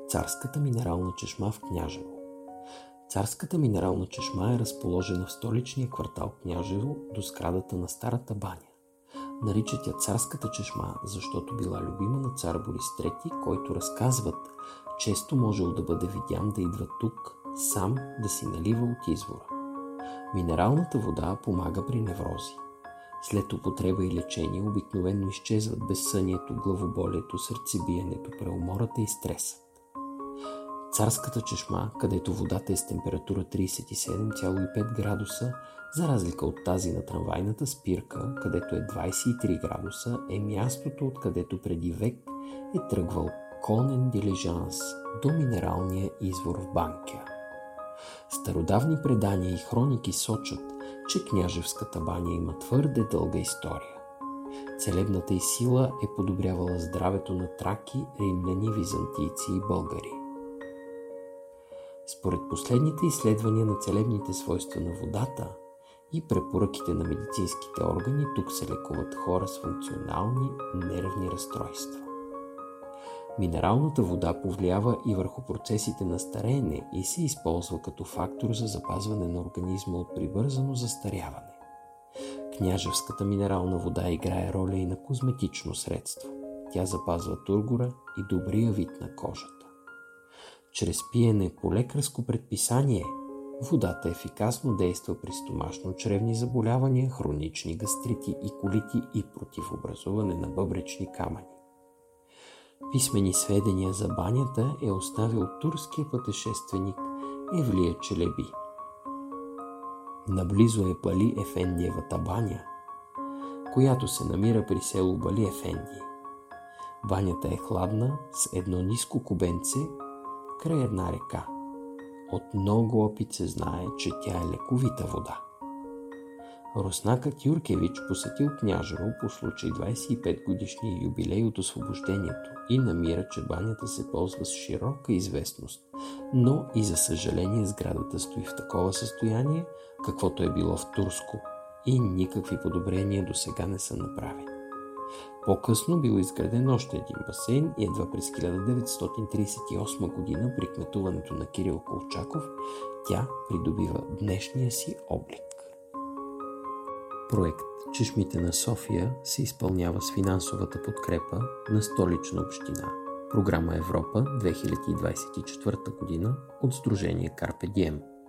Царската минерална чешма в Княжево. Царската минерална чешма е разположена в столичния квартал Княжево до сградата на Старата баня. Наричат я Царската чешма, защото била любима на цар Борис III, който разказват, често можел да бъде видян да идва тук, сам да си налива от извора. Минералната вода помага при неврози. След употреба и лечение обикновено изчезват безсънието, главоболието, сърцебиенето, преумората и стресът. Царската чешма, където водата е с температура 37,5 градуса, за разлика от тази на трамвайната спирка, където е 23 градуса, е мястото, откъдето преди век е тръгвал конен дилижанс до минералния извор в Банкя. Стародавни предания и хроники сочат, че Княжевската баня има твърде дълга история. Целебната й сила е подобрявала здравето на траки, римляни, византийци и българи. Според последните изследвания на целебните свойства на водата и препоръките на медицинските органи, тук се лекуват хора с функционални нервни разстройства. Минералната вода повлиява и върху процесите на стареене и се използва като фактор за запазване на организма от прибързано застаряване. Княжевската минерална вода играе роля и на козметично средство. Тя запазва тургора и добрия вид на кожата. Чрез пиене по лекарско предписание, водата ефикасно действа при стомашно-чревни заболявания, хронични гастрити и колити и против образуване на бъбречни камъни. Писмени сведения за банята е оставил турския пътешественик Евлия Челеби. Наблизо е Бали Ефендиевата баня, която се намира при село Бали Ефенди. Банята е хладна с едно ниско кубенце край една река. От много опит се знае, че тя е лековита вода. Руснакът Юркевич посетил Княжево по случай 25 годишния юбилей от освобождението и намира, че банята се ползва с широка известност, но и за съжаление сградата стои в такова състояние, каквото е било в Турско, и никакви подобрения до сега не са направени. По-късно бил изграден още един басейн и едва през 1938 година при кметуването на Кирил Колчаков тя придобива днешния си облик. Проект Чешмите на София се изпълнява с финансовата подкрепа на Столична община. Програма Европа 2024 година от Сдружение Карпе Дием.